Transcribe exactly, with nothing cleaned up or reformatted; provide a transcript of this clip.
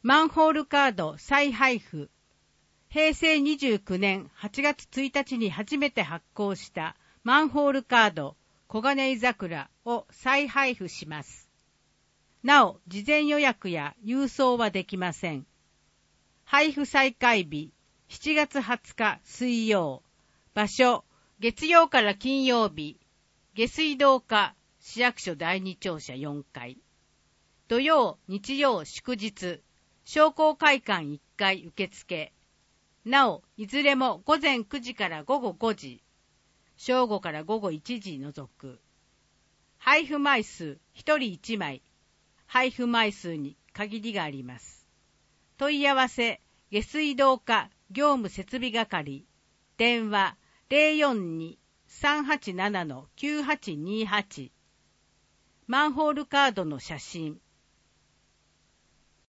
マンホールカード再配布。へいせいにじゅうきゅうねんはちがつついたちに初めて発行したマンホールカード黄金井桜を再配布します。なお、事前予約や郵送はできません。配布再開日、しちがつはつか水曜。場所、月曜から金曜日、下水道課市役所だいに庁舎よんかい。土曜、日曜、祝日、商工会館いっかい受付。なお、いずれもごぜんくじからごごごじ、正午からごごいちじ除く。配布枚数ひとりいちまい。配布枚数に限りがあります。問い合わせ、下水道課業務設備係。電話 ゼロよんに さんはちなな きゅうはちにはち。マンホールカードの写真。